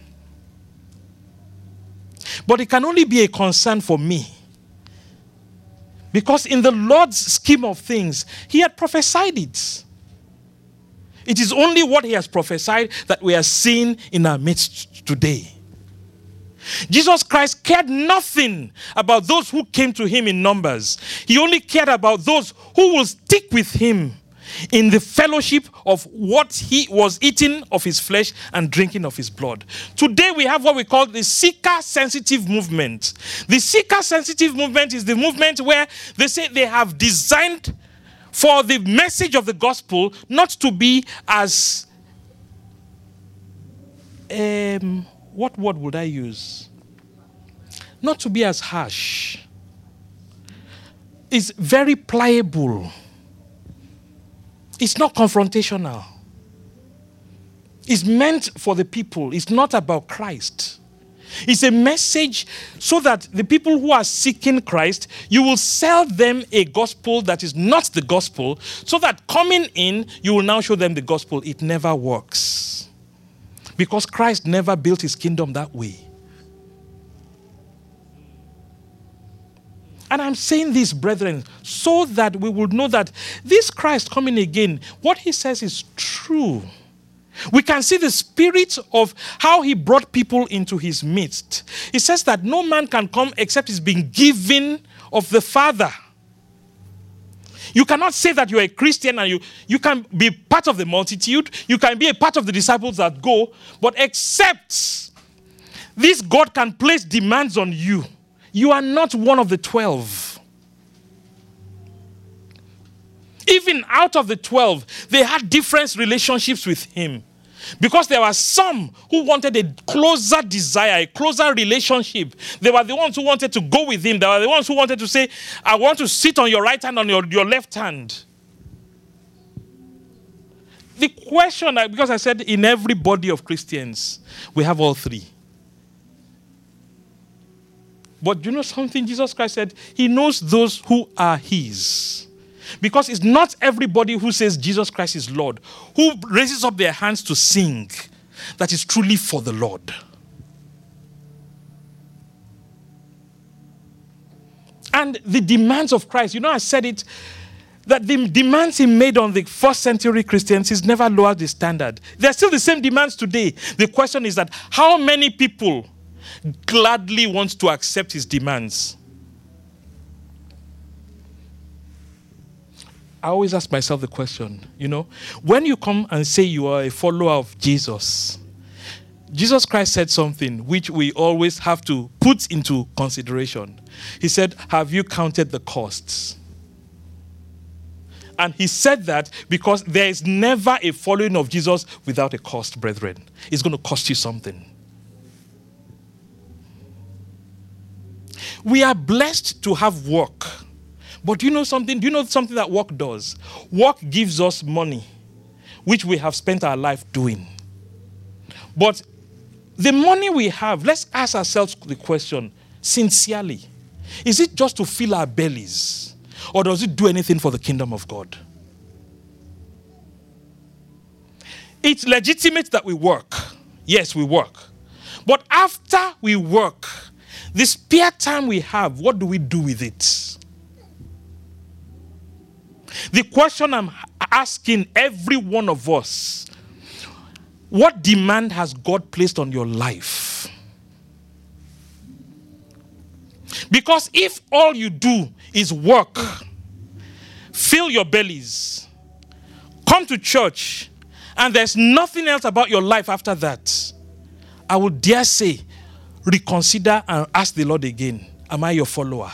[SPEAKER 1] But it can only be a concern for me, because in the Lord's scheme of things, he had prophesied it. It is only what he has prophesied that we are seeing in our midst today. Jesus Christ cared nothing about those who came to him in numbers. He only cared about those who will stick with him in the fellowship of what he was eating of his flesh and drinking of his blood. Today we have what we call the seeker-sensitive movement. The seeker-sensitive movement is the movement where they say they have designed for the message of the gospel not to be as what word would I use? Not to be as harsh. It's very pliable. It's not confrontational. It's meant for the people. It's not about Christ. It's a message so that the people who are seeking Christ, you will sell them a gospel that is not the gospel, so that coming in, you will now show them the gospel. It never works. Because Christ never built his kingdom that way. And I'm saying this, brethren, so that we will know that this Christ coming again, what he says is true. We can see the spirit of how he brought people into his midst. He says that no man can come except he's been given of the Father. You cannot say that you're a Christian and you can be part of the multitude. You can be a part of the disciples that go. But except this God can place demands on you, you are not one of the 12. Even out of the 12, they had different relationships with him. Because there were some who wanted a closer desire, a closer relationship. They were the ones who wanted to go with him. They were the ones who wanted to say, I want to sit on your right hand, on your left hand. The question, because I said in every body of Christians, we have all three. But you know something? Jesus Christ said he knows those who are his. Because it's not everybody who says Jesus Christ is Lord, who raises up their hands to sing, that is truly for the Lord. And the demands of Christ, you know, I said it, that the demands he made on the first century Christians, he's never lowered the standard. They're still the same demands today. The question is that how many people gladly wants to accept his demands? I always ask myself the question, you know, when you come and say you are a follower of Jesus, Jesus Christ said something which we always have to put into consideration. He said, have you counted the costs? And he said that because there is never a following of Jesus without a cost, brethren. It's going to cost you something. We are blessed to have work. But do you know something? Do you know something that work does? Work gives us money, which we have spent our life doing. But the money we have, let's ask ourselves the question, sincerely, is it just to fill our bellies? Or does it do anything for the kingdom of God? It's legitimate that we work. Yes, we work. But after we work, the spare time we have, what do we do with it? The question I'm asking every one of us, what demand has God placed on your life? Because if all you do is work, fill your bellies, come to church, and there's nothing else about your life after that, I would dare say, reconsider and ask the Lord again, am I your follower?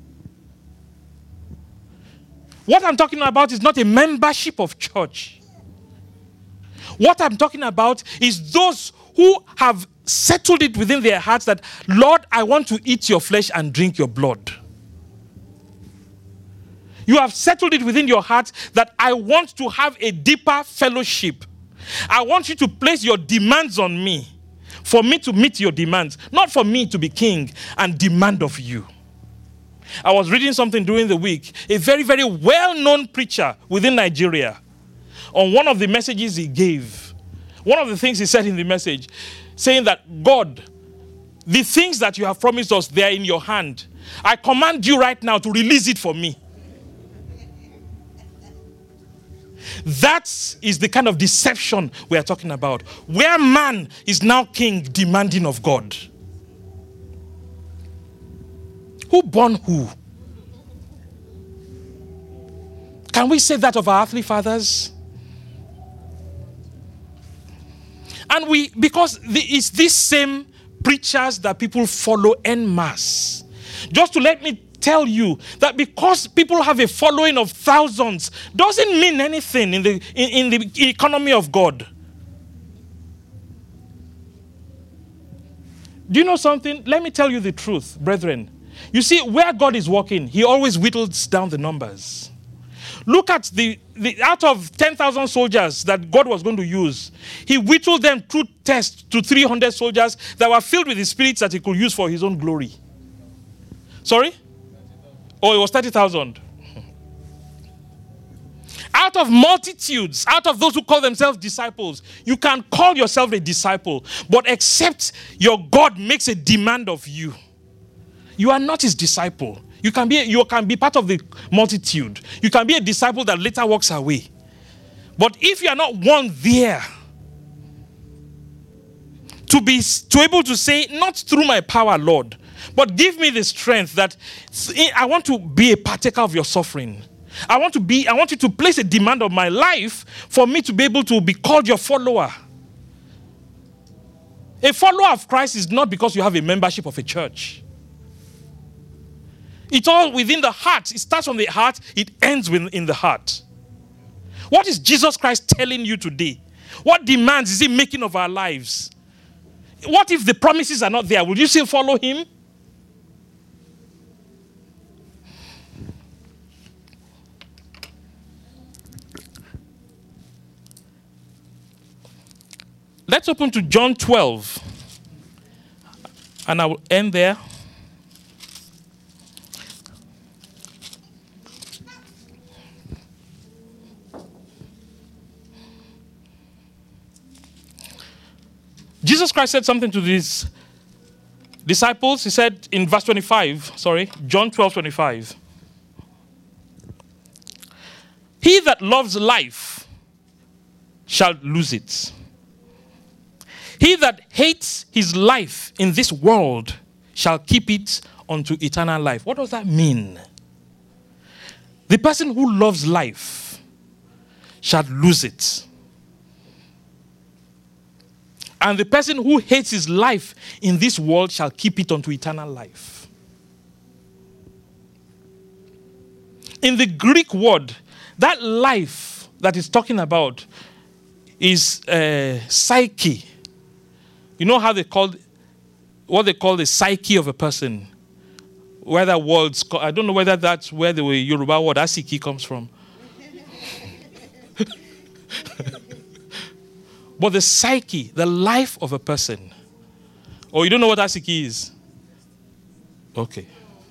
[SPEAKER 1] What I'm talking about is not a membership of church. What I'm talking about is those who have settled it within their hearts that, Lord, I want to eat your flesh and drink your blood. You have settled it within your heart that I want to have a deeper fellowship. I want you to place your demands on me, for me to meet your demands, not for me to be king and demand of you. I was reading something during the week. A very, very well-known preacher within Nigeria, on one of the messages he gave, one of the things he said in the message, saying that, God, the things that you have promised us, they are in your hand. I command you right now to release it for me. That is the kind of deception we are talking about, where man is now king demanding of God. Who born who? Can we say that of our earthly fathers? And because it's these same preachers that people follow en masse. Just to let me tell you that because people have a following of thousands doesn't mean anything in the economy of God. Do you know something? Let me tell you the truth, brethren. You see, where God is working, he always whittles down the numbers. Look at the out of 10,000 soldiers that God was going to use, he whittled them through tests to 300 soldiers that were filled with the spirits that he could use for his own glory. Sorry? Oh, it was 30,000. Out of multitudes, out of those who call themselves disciples, you can call yourself a disciple, but except your God makes a demand of you, you are not his disciple. You can be part of the multitude. You can be a disciple that later walks away. But if you are not one there, to be able to say, not through my power, Lord, but give me the strength that I want to be a partaker of your suffering. I want you to place a demand on my life for me to be able to be called your follower. A follower of Christ is not because you have a membership of a church. It's all within the heart. It starts from the heart. It ends in the heart. What is Jesus Christ telling you today? What demands is he making of our lives? What if the promises are not there? Will you still follow him? Let's open to John 12. And I will end there. Jesus Christ said something to these disciples. He said in verse 25, John 12:25. He that loves life shall lose it. He that hates his life in this world shall keep it unto eternal life. What does that mean? The person who loves life shall lose it. And the person who hates his life in this world shall keep it unto eternal life. In the Greek word, that life that it's talking about is psyche. You know how what they call the psyche of a person? Whether words, I don't know whether that's where the Yoruba word asiki comes from. But the psyche, the life of a person. Oh, you don't know what asiki is? Okay.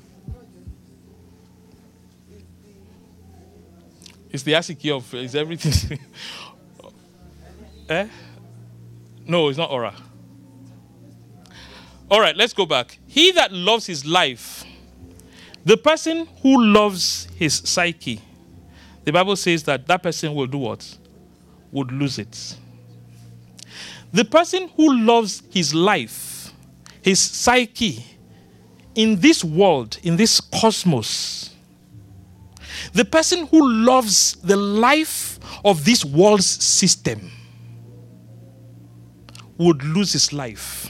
[SPEAKER 1] It's the asiki of, is everything. No, it's not aura. All right, let's go back. He that loves his life, the person who loves his psyche, the Bible says that that person will do what? Would lose it. The person who loves his life, his psyche, in this world, in this cosmos, the person who loves the life of this world's system would lose his life.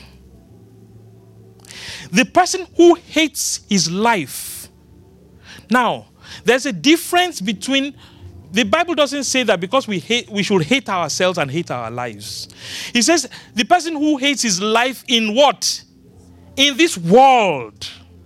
[SPEAKER 1] The person who hates his life. Now, there's a difference between, the Bible doesn't say that because we should hate ourselves and hate our lives. It says the person who hates his life in what? In this world.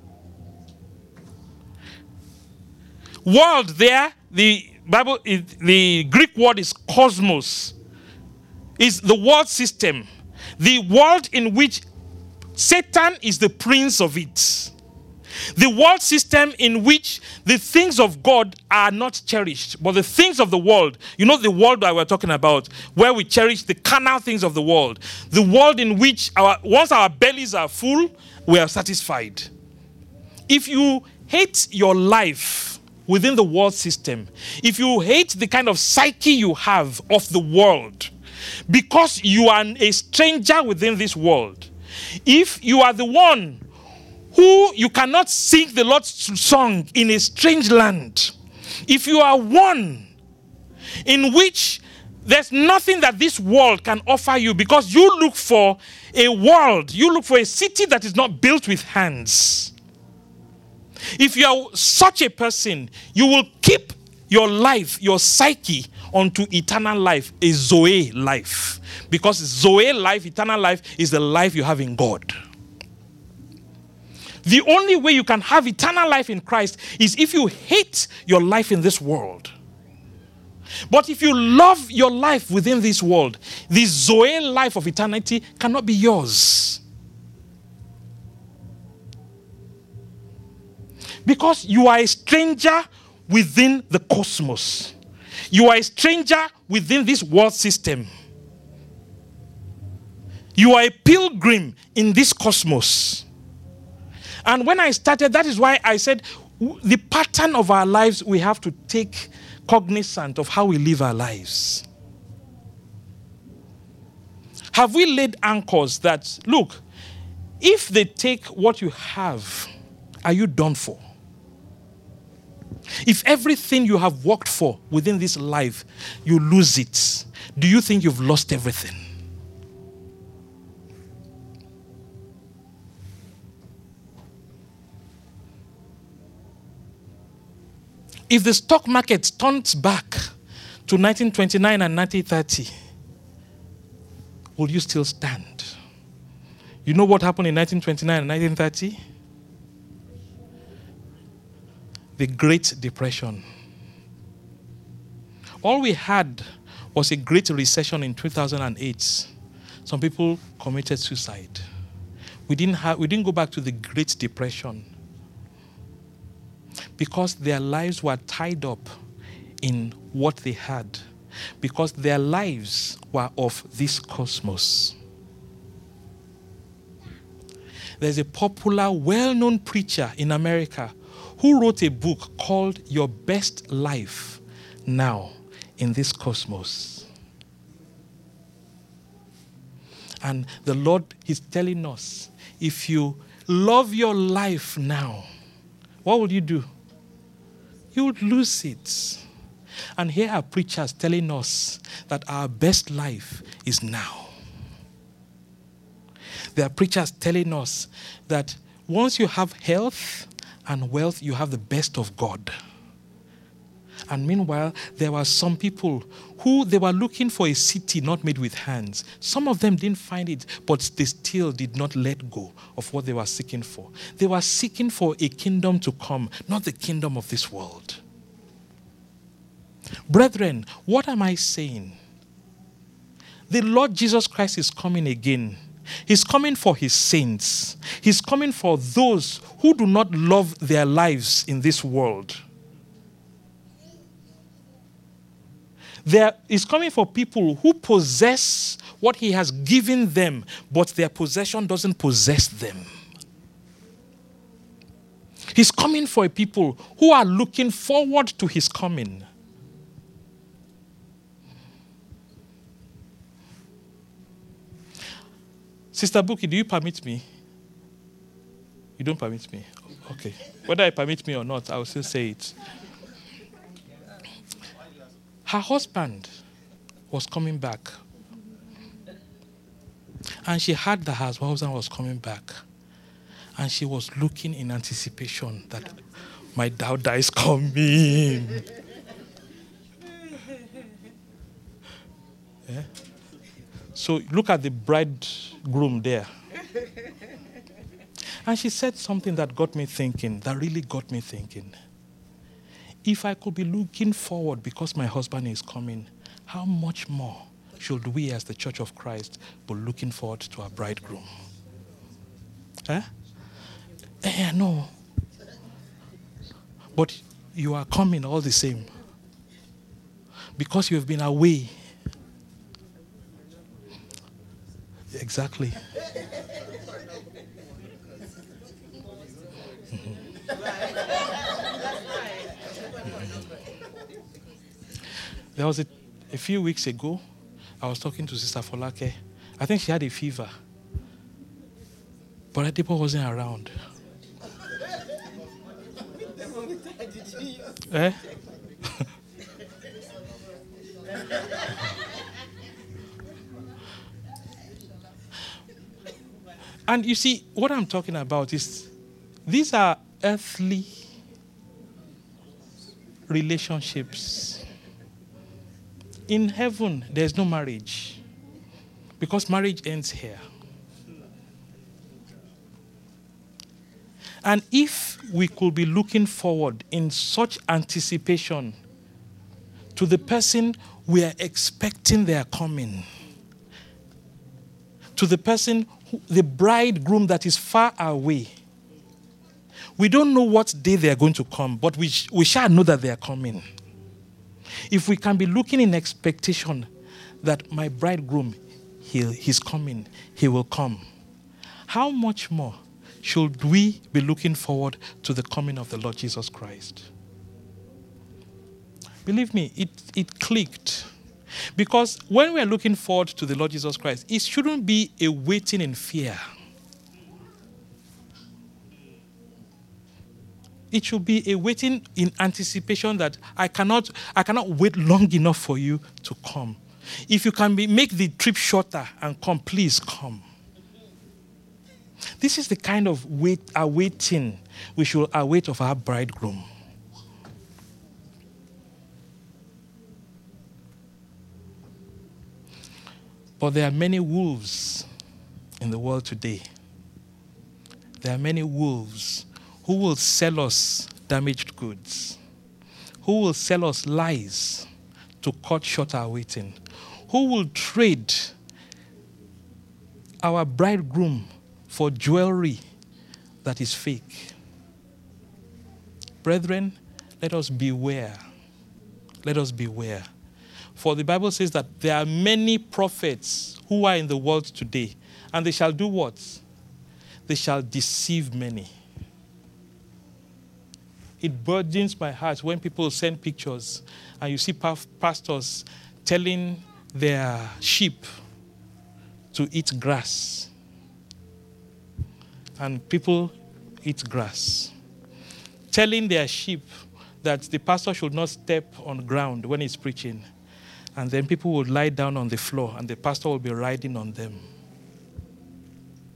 [SPEAKER 1] World there, the Greek word is cosmos. Is the world system. The world in which Satan is the prince of it. The world system in which the things of God are not cherished, but the things of the world, you know the world that we're talking about, where we cherish the carnal things of the world. The world in which once our bellies are full, we are satisfied. If you hate your life within the world system, if you hate the kind of psyche you have of the world, because you are a stranger within this world, if you are the one who you cannot sing the Lord's song in a strange land, if you are one in which there's nothing that this world can offer you because you look for a world, you look for a city that is not built with hands. If you are such a person, you will keep your life, your psyche, unto eternal life, a Zoe life. Because Zoe life, eternal life, is the life you have in God. The only way you can have eternal life in Christ is if you hate your life in this world. But if you love your life within this world, the Zoe life of eternity cannot be yours. Because you are a stranger within the cosmos. You are a stranger within this world system. You are a pilgrim in this cosmos. And when I started, that is why I said the pattern of our lives, we have to take cognizant of how we live our lives. Have we laid anchors that, look, if they take what you have, are you done for? If everything you have worked for within this life, you lose it, do you think you've lost everything? If the stock market turns back to 1929 and 1930, will you still stand? You know what happened in 1929 and 1930? The Great Depression. All we had was a great recession in 2008. Some people committed suicide. We didn't go back to the Great Depression because their lives were tied up in what they had, because their lives were of this cosmos. There's a popular, well-known preacher in America who wrote a book called Your Best Life Now in This Cosmos. And the Lord is telling us, if you love your life now, what will you do? You would lose it. And here are preachers telling us that our best life is now. There are preachers telling us that once you have health and wealth, you have the best of God. And meanwhile, there were some people who they were looking for a city not made with hands. Some of them didn't find it, but they still did not let go of what they were seeking for. They were seeking for a kingdom to come, not the kingdom of this world. Brethren, what am I saying? The Lord Jesus Christ is coming again. He's coming for his saints. He's coming for those who do not love their lives in this world. He's coming for people who possess what he has given them, but their possession doesn't possess them. He's coming for a people who are looking forward to his coming. Sister Buki, do you permit me? You don't permit me? Okay. Whether I permit me or not, I will still say it. Her husband was coming back. And she heard that her husband was coming back. And she was looking in anticipation that my daughter is coming. Yeah? So look at the bridegroom there. And she said something that got me thinking, that really got me thinking. If I could be looking forward because my husband is coming, how much more should we as the Church of Christ be looking forward to our bridegroom? No. But you are coming all the same. Because you have been away. Exactly. There was a few weeks ago, I was talking to Sister Folake. I think she had a fever. But Adipo wasn't around. And you see, what I'm talking about is, these are earthly relationships. In heaven, there's no marriage. Because marriage ends here. And if we could be looking forward in such anticipation to the person we are expecting their coming, to the person, the bridegroom that is far away, we don't know what day they are going to come, but we shall know that they are coming. If we can be looking in expectation that my bridegroom, he's coming, he will come, how much more should we be looking forward to the coming of the Lord Jesus Christ? Believe me, it clicked. Because when we are looking forward to the Lord Jesus Christ, it shouldn't be a waiting in fear. It should be a waiting in anticipation that I cannot wait long enough for you to come. If you can make the trip shorter and come, please come. This is the kind of awaiting we should await of our bridegroom. But there are many wolves in the world today. There are many wolves who will sell us damaged goods, who will sell us lies to cut short our waiting, who will trade our bridegroom for jewelry that is fake. Brethren, let us beware. Let us beware. For the Bible says that there are many prophets who are in the world today, and they shall do what? They shall deceive many. It burdens my heart when people send pictures and you see pastors telling their sheep to eat grass. And people eat grass. Telling their sheep that the pastor should not step on ground when he's preaching. And then people will lie down on the floor and the pastor will be riding on them.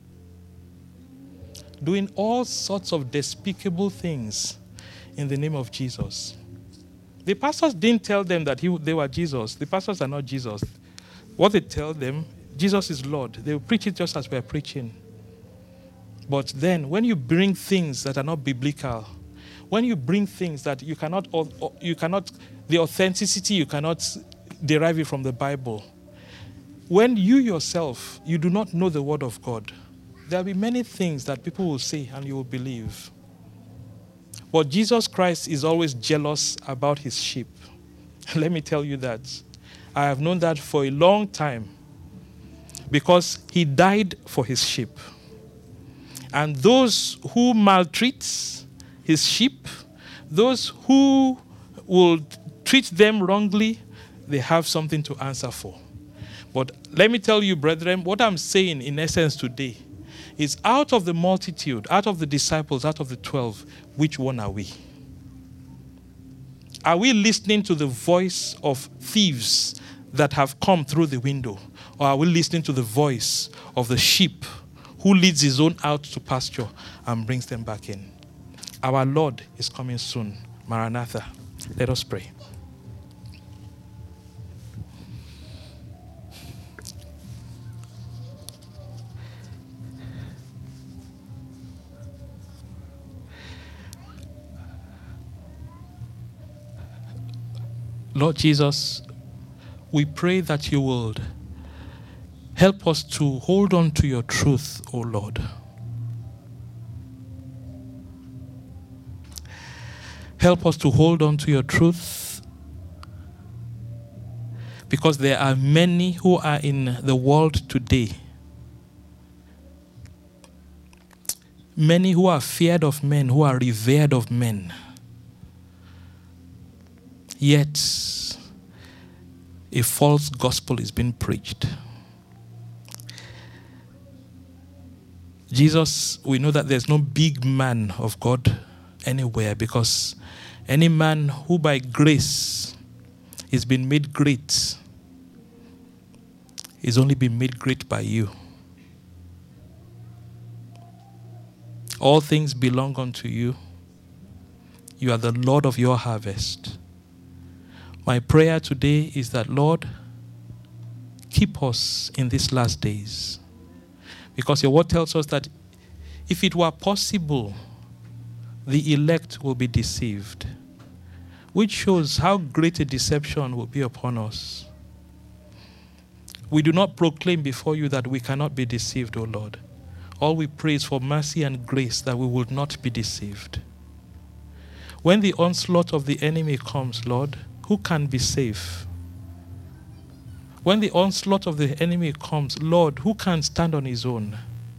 [SPEAKER 1] doing all sorts of despicable things in the name of Jesus. The pastors didn't tell them that they were Jesus. The pastors are not Jesus. What they tell them, Jesus is Lord. They will preach it just as we are preaching. But then, when you bring things that are not biblical, when you bring things that you cannot, the authenticity, you cannot derive it from the Bible. When you yourself, you do not know the word of God, there will be many things that people will say and you will believe. But Jesus Christ is always jealous about his sheep. Let me tell you that. I have known that for a long time because he died for his sheep. And those who maltreat his sheep, those who will treat them wrongly, they have something to answer for. But let me tell you, brethren, what I'm saying in essence today is out of the multitude, out of the disciples, out of the 12, which one are we? Are we listening to the voice of thieves that have come through the window? Or are we listening to the voice of the sheep who leads his own out to pasture and brings them back in? Our Lord is coming soon. Maranatha. Let us pray. Lord Jesus, we pray that you will help us to hold on to your truth, O Lord. Help us to hold on to your truth, because there are many who are in the world today. Many who are feared of men, who are revered of men. Yet, a false gospel is being preached. Jesus, we know that there's no big man of God anywhere, because any man who by grace is being made great is only been made great by you. All things belong unto you. You are the Lord of your harvest. My prayer today is that, Lord, keep us in these last days. Because your word tells us that if it were possible, the elect will be deceived. Which shows how great a deception will be upon us. We do not proclaim before you that we cannot be deceived, O Lord. All we pray is for mercy and grace that we will not be deceived. When the onslaught of the enemy comes, Lord, who can be safe? When the onslaught of the enemy comes, Lord, who can stand on his own?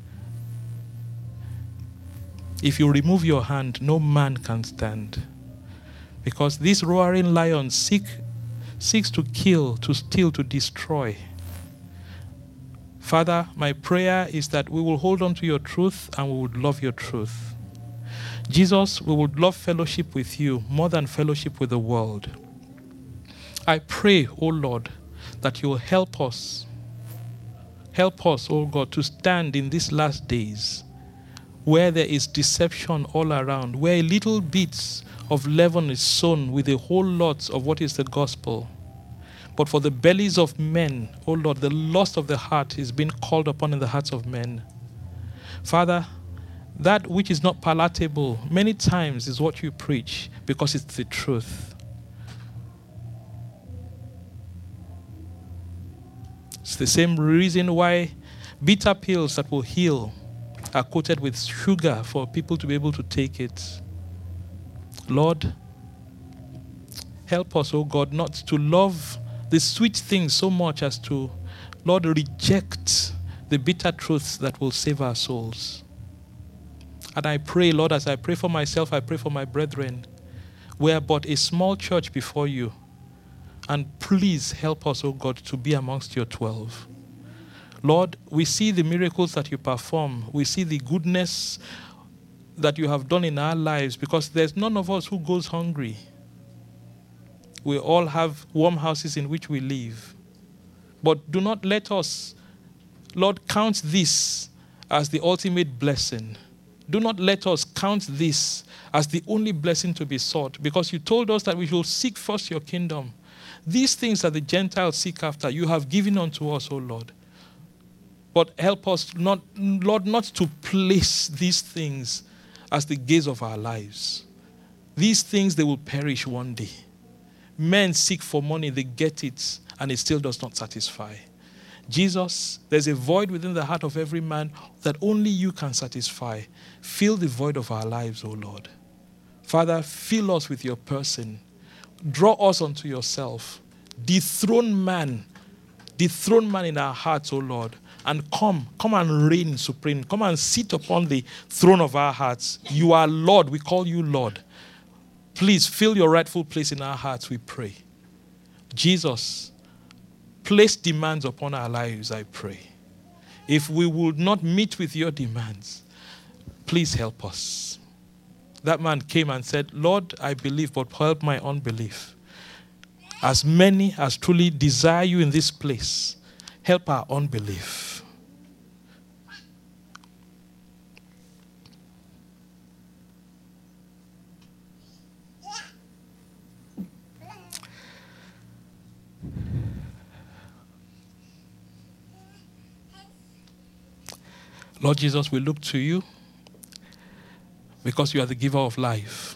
[SPEAKER 1] If you remove your hand, no man can stand. Because this roaring lion seeks to kill, to steal, to destroy. Father, my prayer is that we will hold on to your truth and we would love your truth. Jesus, we would love fellowship with you more than fellowship with the world. I pray, O Lord, that you will help us. Help us, O God, to stand in these last days where there is deception all around, where little bits of leaven is sown with a whole lot of what is the gospel. But for the bellies of men, O Lord, the lust of the heart is being called upon in the hearts of men. Father, that which is not palatable many times is what you preach because it's the truth. It's the same reason why bitter pills that will heal are coated with sugar for people to be able to take it. Lord, help us, oh God, not to love the sweet things so much as to, Lord, reject the bitter truths that will save our souls. And I pray, Lord, as I pray for myself, I pray for my brethren. We are but a small church before you. And please help us, oh God, to be amongst your 12. Lord, we see the miracles that you perform. We see the goodness that you have done in our lives, because there's none of us who goes hungry. We all have warm houses in which we live. But do not let us, Lord, count this as the ultimate blessing. do not let us count this as the only blessing to be sought, because you told us that we should seek first your kingdom. These things that the Gentiles seek after, you have given unto us, O Lord. But help us, Lord, not to place these things as the gaze of our lives. These things, they will perish one day. Men seek for money, they get it, and it still does not satisfy. Jesus, there's a void within the heart of every man that only you can satisfy. Fill the void of our lives, O Lord. Father, fill us with your person. Draw us unto yourself. Dethrone man in our hearts, O Lord. And come and reign supreme. Come and sit upon the throne of our hearts. You are Lord. We call you Lord. Please fill your rightful place in our hearts, we pray. Jesus, place demands upon our lives, I pray. If we would not meet with your demands, please help us. That man came and said, Lord, I believe, but help my unbelief. As many as truly desire you in this place, help our unbelief. Lord Jesus, we look to you because you are the giver of life.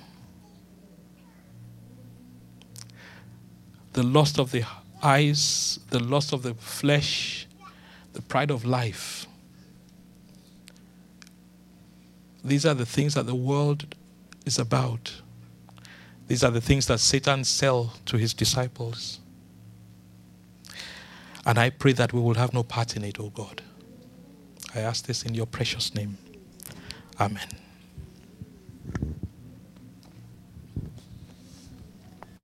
[SPEAKER 1] The lust of the eyes, the lust of the flesh, the pride of life. These are the things that the world is about. These are the things that Satan sells to his disciples. And I pray that we will have no part in it, O God. I ask this in your precious name. Amen.